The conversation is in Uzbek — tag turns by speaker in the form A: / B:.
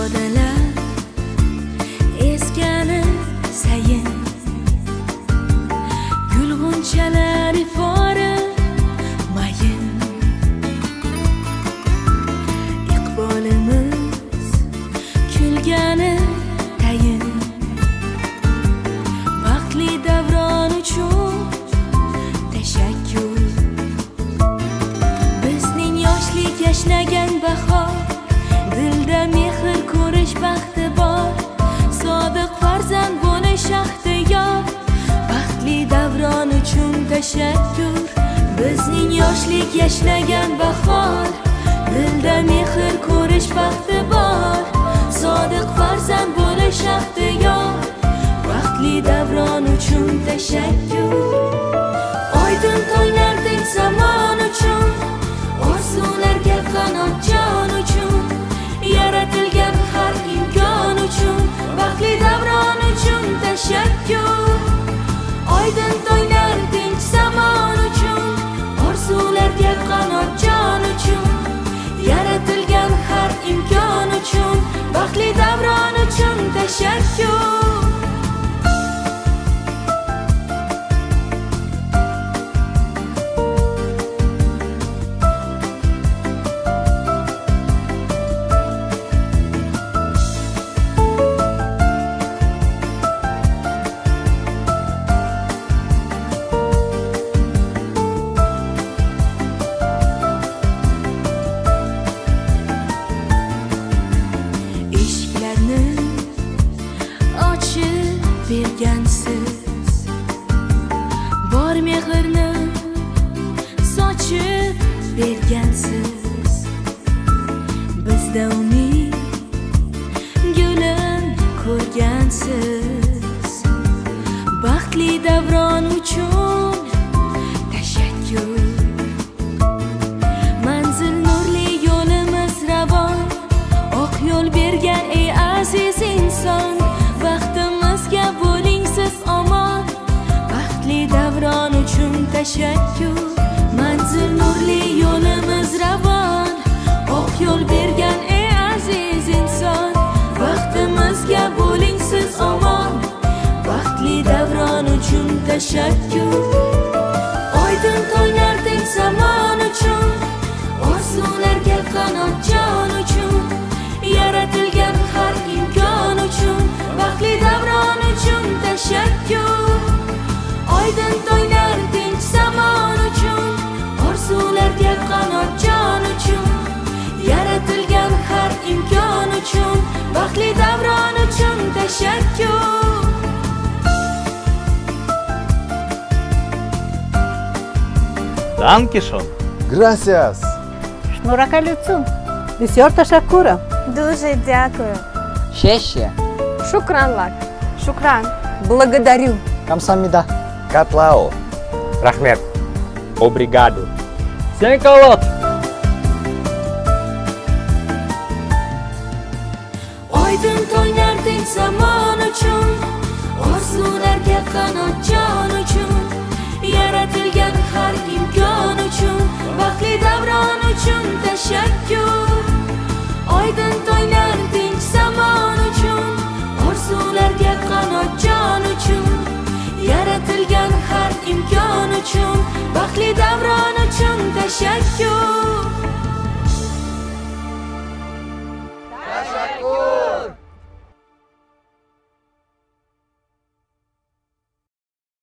A: ifodalar eskani sayin gulg'unchalar ifori mayin iqbolimiz kulgani tayin vaqtli davron uchun tashakkur bizning yoshlik yashnagan bahor dilda mehr ko'rish baxti bor sodiq farzand bo'lish ahdi yor baxtli davron uchun tashakkur bizning yoshlik yashnagan bahor dilda mehr ko'rish baxti bor sodiq farzand bo'lish ahdi yor baxtli davron uchun tashakkur oydin tonglardek zamon uchun orzularga qanot jon uchun yaratilgan har imkon uchun baxtli davron uchun tashakkur oydin tonglar tinch zamon uchun orzularga qanot jon uchun yaratilgan har imkon uchun baxtli davron uchun tashakkur bergansiz bor mehrni sochib bergansiz bizda umid gulin ko'rgansiz baxtli davron uchun tashakkur manzil nurli yo'limiz ravon oq yo'l bergan ey aziz inson baxtimizga bo'ling siz omon baxtli davron uchun tashakkur manzil nurli yo'limiz ravon oq yo'l bergan ey aziz inson baxtimizga bo'ling siz omon baxtli davron uchun tashakkur oydin tonglardek zamon uchun orzularga qanot jon uchun yaratilgan har imkon uchun baxtli davron uchun tashakkur oydin tonglar tinch zamon uchun orzularga qanot jon uchun yaratilgan har imkon uchun baxtli davron uchun tashakkur
B: Dankeschön.
C: Gracias.
D: Шнуракалюцу. Бисёр ташаккурам.
E: Дуже дякую.
F: Ще.
E: Шукран лак.
D: Шукран.
E: Благодарю.
F: Камсамида.
C: Katlao.
B: Rahmet. Obrigado. Senkalot.
A: oydin tonglardek zamon uchun orzularga qanot jon uchun yaratilgan har imkon uchun baxtli davron uchun tashakkur